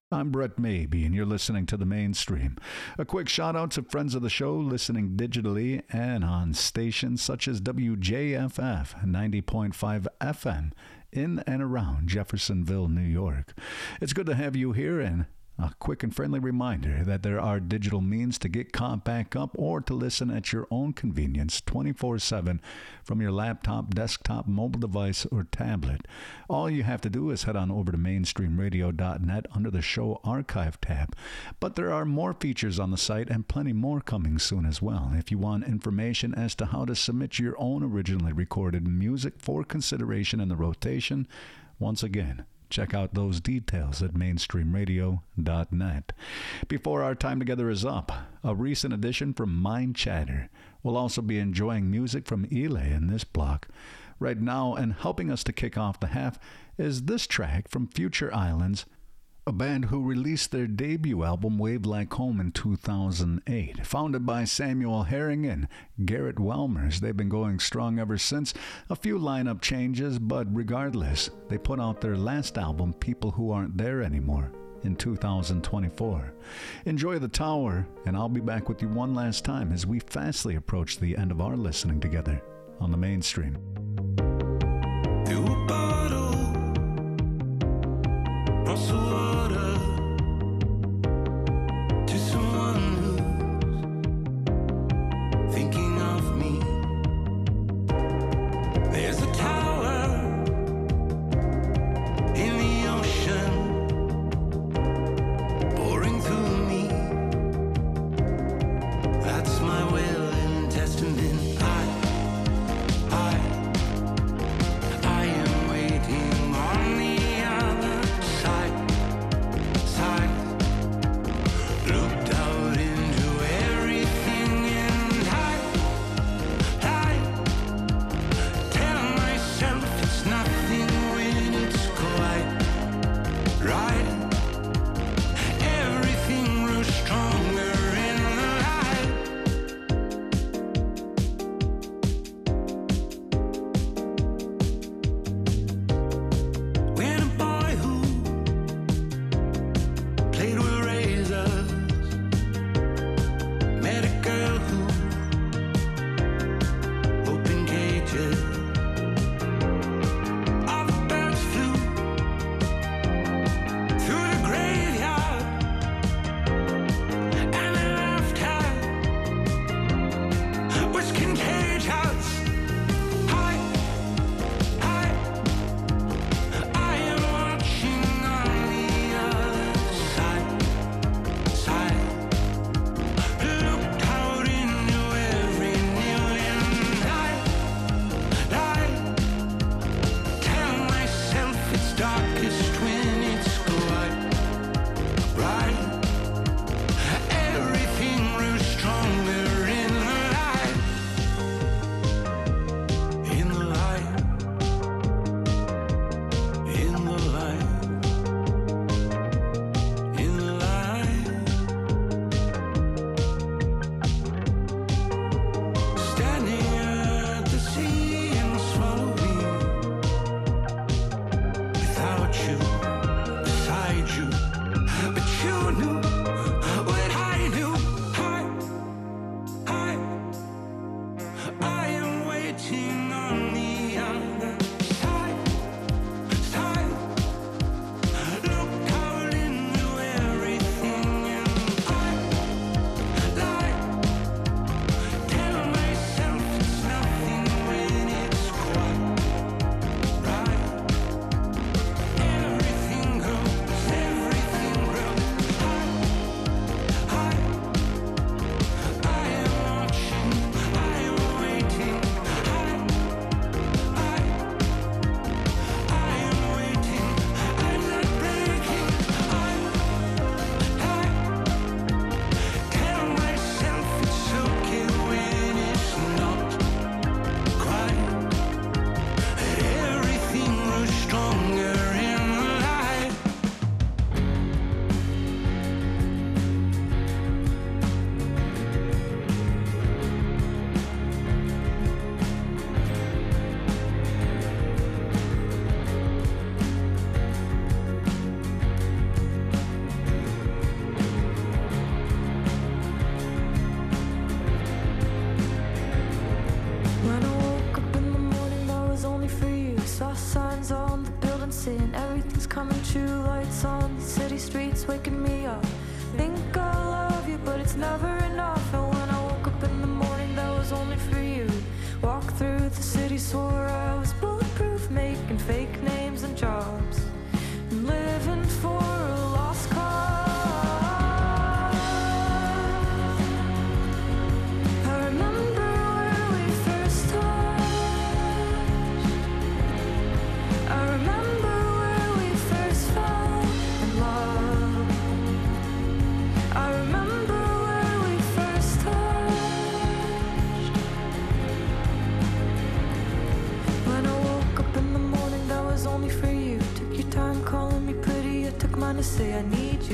I'm Brett Maybe, and you're listening to The Mainstream. A quick shout out to friends of the show listening digitally and on stations such as WJFF 90.5 FM in and around Jeffersonville, New York. It's good to have you here, and a quick and friendly reminder that there are digital means to get caught back up or to listen at your own convenience 24/7 from your laptop, desktop, mobile device, or tablet. All you have to do is head on over to mainstreamradio.net under the show archive tab. But there are more features on the site and plenty more coming soon as well. If you want information as to how to submit your own originally recorded music for consideration in the rotation, once again, check out those details at mainstreamradio.net. Before our time together is up, a recent addition from Mind Chatter. We'll also be enjoying music from Elay in this block. Right now, and helping us to kick off the half, is this track from Future Islands, a band who released their debut album Wave Like Home in 2008. Founded by Samuel Herring and Garrett Welmers, they've been going strong ever since. A few lineup changes, but regardless, they put out their last album, People Who Aren't There Anymore, in 2024. Enjoy The Tower, and I'll be back with you one last time as we fastly approach the end of our listening together on The Mainstream. Across the water to someone who's thinking of me. There's a tower in the ocean pouring through me. That's my will and testament. I am waiting on the other side.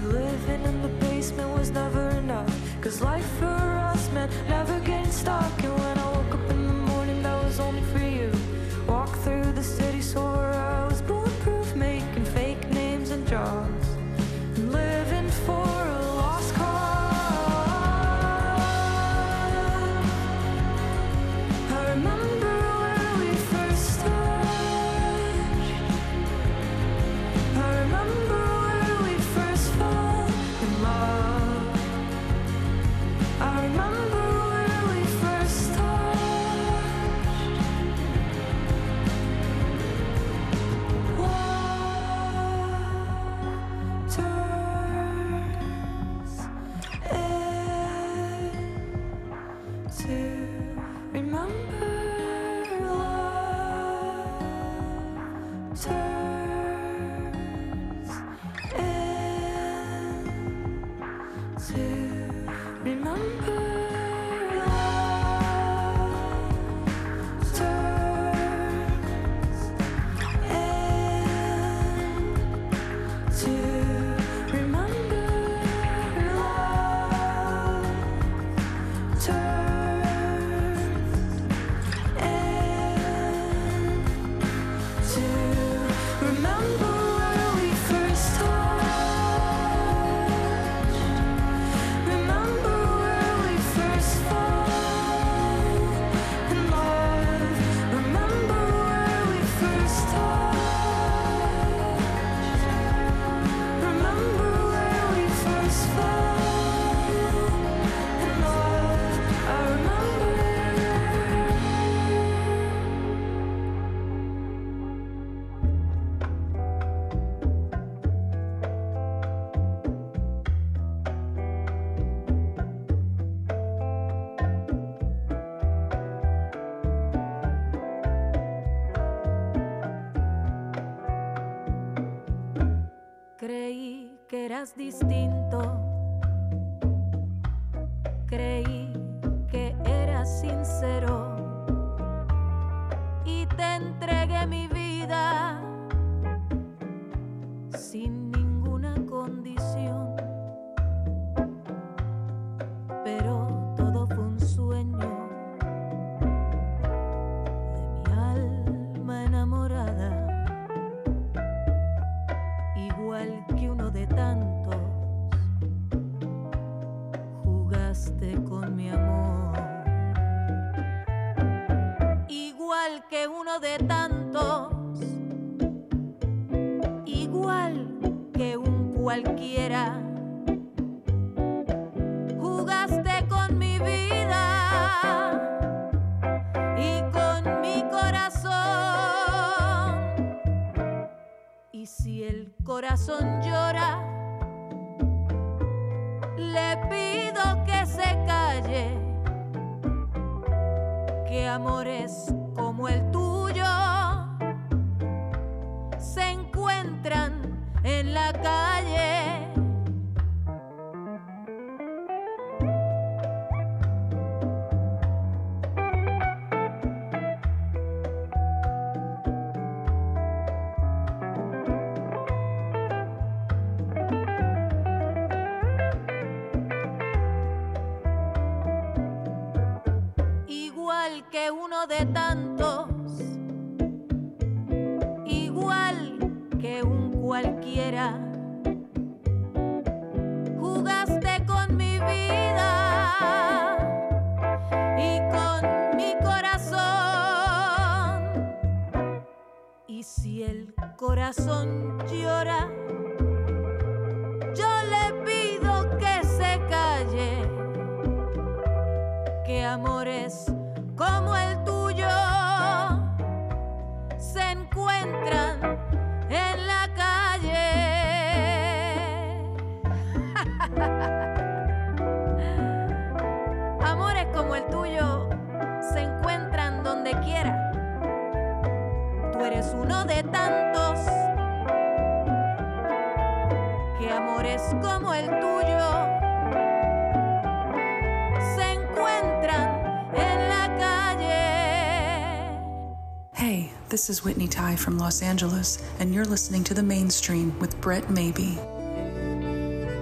living in the basement was never enough, 'cause life for us meant never getting stuck. And when I woke up in the morning, that was only for you. Walk through the city, swore I was bulletproof, making fake names and jobs, and living for a lost cause. I remember when we first touched. I remember when we first fell in love. I remember when we first touched. What turns into remember love turns into remember love turns into remember love turns into remember when we first touched. Remember when we first fell in love. Remember when we first touched. Remember when we first fell in love. I remember. Creí que eras distinto, creí que eras sincero y te entregué mi vida sin ninguna condición, pero todo fue un sueño de mi alma enamorada. Igual que uno de tantos, jugaste con mi amor. Igual que uno de tantos, igual que un cualquiera, jugaste con mi vida y con mi corazón. Y si el corazón llora, le pido que se calle, que amores como el tuyo se encuentran en la calle. Igual que uno de tantos, igual que un cualquiera, jugaste con mi vida y con mi corazón. Y si el corazón llora, yo le pido que se calle, que amores como el tuyo se encuentran en la calle. Amores como el tuyo se encuentran donde quiera. Tú eres uno de tantos, que amores como el tuyo se encuentran en la calle. Hey, this is Whitney Tai from Los Angeles, and you're listening to The Mainstream with Brett Maybe.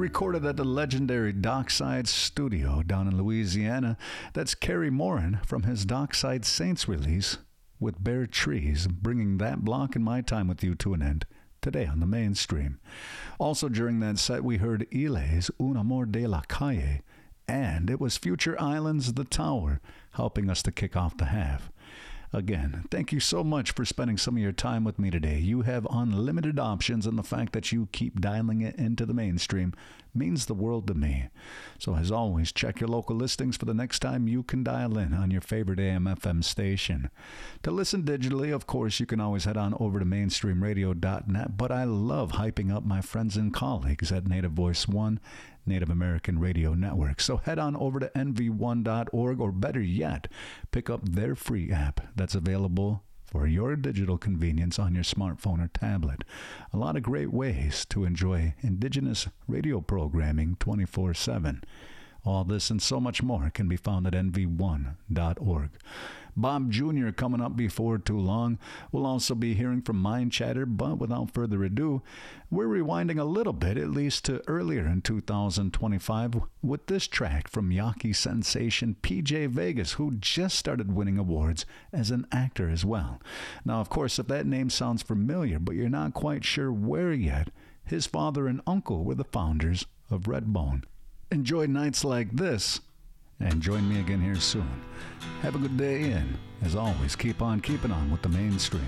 recorded at the legendary Dockside Studio down in Louisiana. That's Kerry Morin from his Dockside Saints release with Bare Trees, bringing that block in my time with you to an end today on the Mainstream. Also during that set, we heard Iles, Un Amor de la Calle, and it was Future Islands, The Tower, helping us to kick off the half. Again, thank you so much for spending some of your time with me today. You have unlimited options, and the fact that you keep dialing it into the Mainstream means the world to me. So as always, check your local listings for the next time you can dial in on your favorite AM/FM station. To listen digitally, of course, you can always head on over to mainstreamradio.net, but I love hyping up my friends and colleagues at Native Voice One, Native American Radio Network. So head on over to nv1.org, or better yet, pick up their free app that's available for your digital convenience on your smartphone or tablet. A lot of great ways to enjoy indigenous radio programming 24/7. All this and so much more can be found at nv1.org. Bob Jr. coming up before too long. We'll also be hearing from Mind Chatter, but without further ado, we're rewinding a little bit, at least to earlier in 2025, with this track from Yaqui sensation PJ Vegas, who just started winning awards as an actor as well. Now, of course, if that name sounds familiar, but you're not quite sure where yet, his father and uncle were the founders of Redbone. Enjoy nights like this, and join me again here soon. Have a good day, and as always, keep on keeping on with the Mainstream.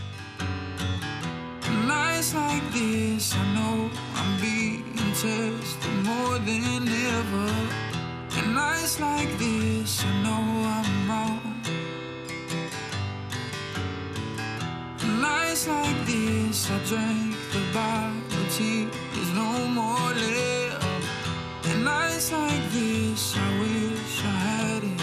Nights like this, I know I'm being tested more than ever. And nights like this, I know I'm wrong. Nights like this, I drank the bottle tea, there's no more left. And nights like this, I wish I had it.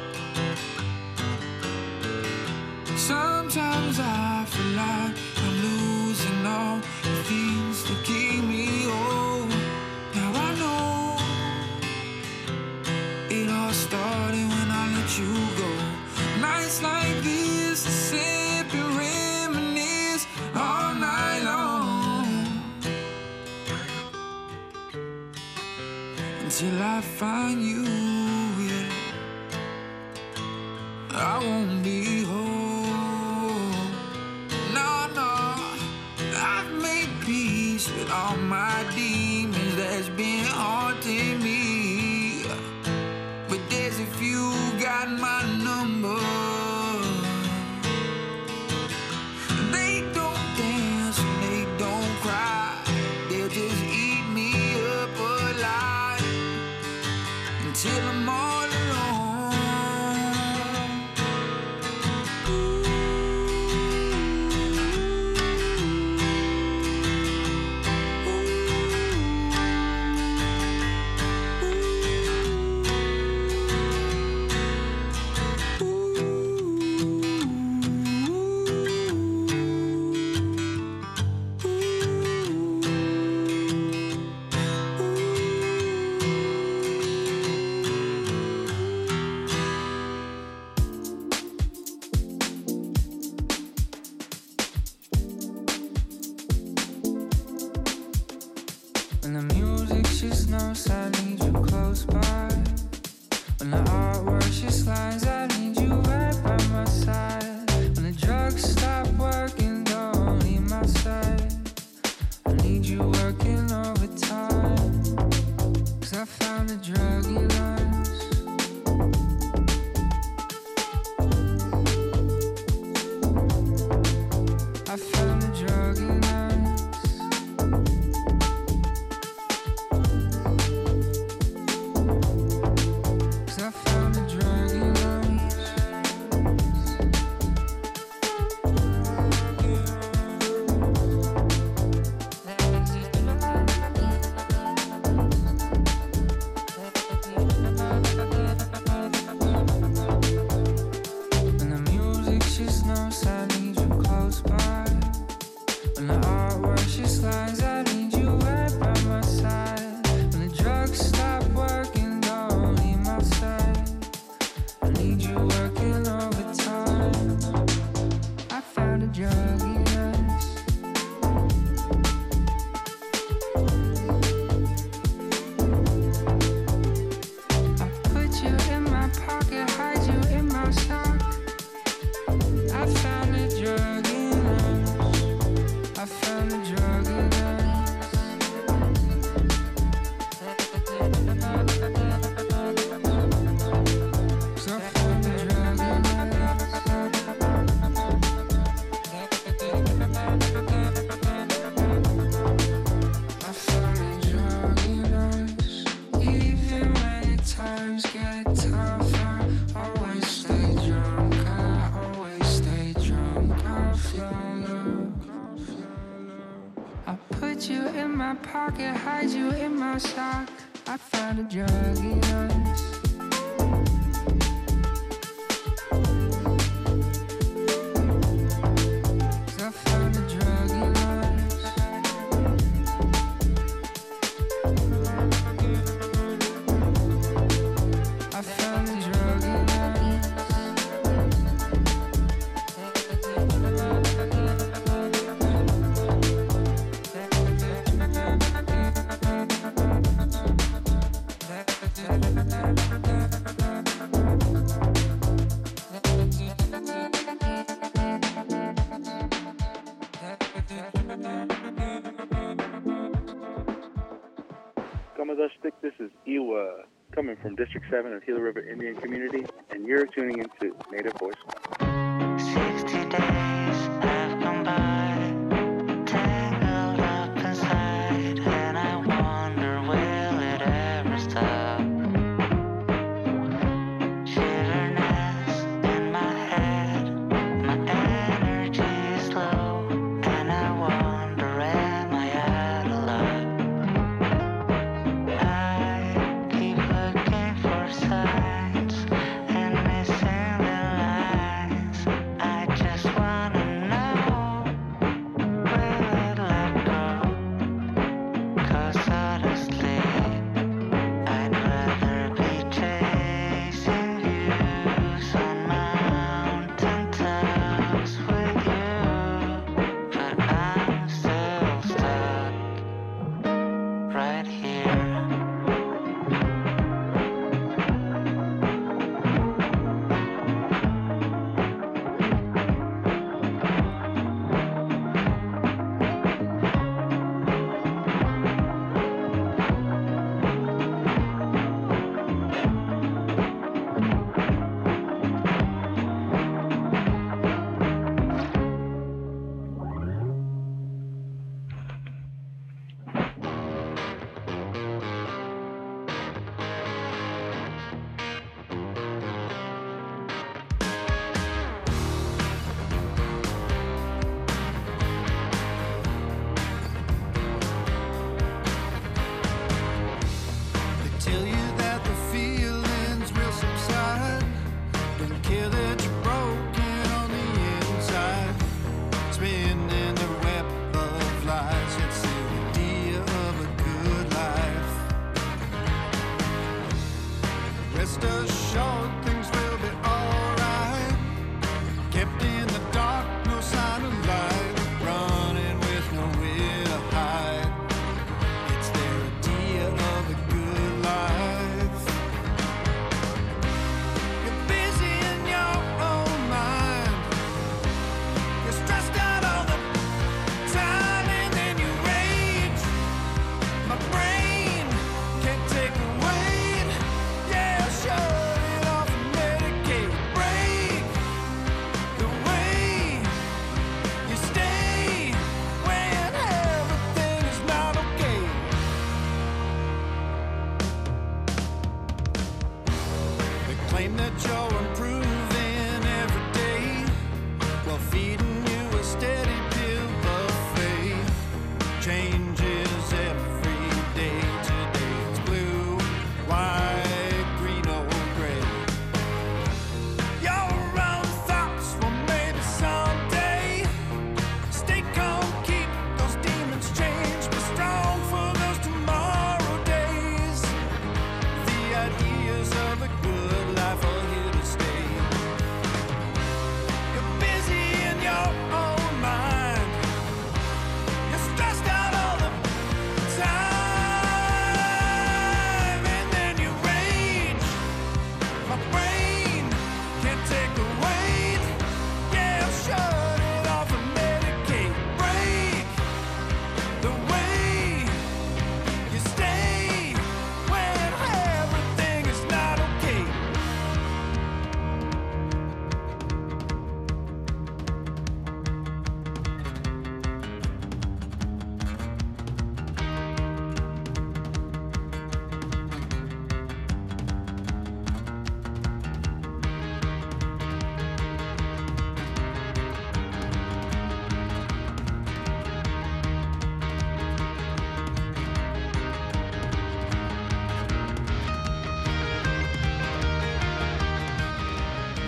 Sometimes I feel like I'm losing all the things that keep me whole. Now I know it all started when I let you go. Nights like this, I sip and reminisce all night long, until I find you, yeah, I won't be whole. No, no, I've made peace with all my demons that's been haunting me. But there's a few got my number. They don't dance and they don't cry, they'll just eat me up alive until I'm all alone. When the music just knows I need you close by, when the artwork just lines, I need you right by my side. When the drugs stop working, don't leave my side. I need you working overtime, 'cause I found a drug in us. I found a drug in us. pocket, hide you in my sock. I found a drug in us. I found a drug in us. I found a drug in us. Kamazashtik, this is Iwa, coming from District 7 of Gila River Indian Community, and you're tuning into Native Voice. 60 days have gone by, tangled up inside, and I wonder, will it ever stop? Shiverness in my head, my energy is low, and I wonder, am I out of luck? I keep looking for signs and missing the lines. I just wanna know, will it let go? 'Cause honestly, I'd rather be chasing views on mountain tops with you, but I'm still stuck right here. They tell you that the feelings will subside. Don't care that you're broken on the inside. Spinning the web of lies. It's the idea of a good life. Rest assured things will be alright. Kept in the dark, no sign of light. Running with nowhere to hide. It's their idea of a good life. You're busy in your own mind. You're stressed out all the time and then you rage. My brain can't take the weight. Yeah, shut it off and medicate. Break the way you stay when everything is not okay. They claim that you're improving every day, while feeding you a steady pill buffet. Changes every day. Today it's blue, white, green or gray. Your own thoughts, well maybe someday. Stay calm, keep those demons chained. Be strong for those tomorrow days. The ideas of a good life are here to stay. You're busy in your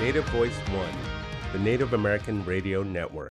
Native Voice One, the Native American Radio Network.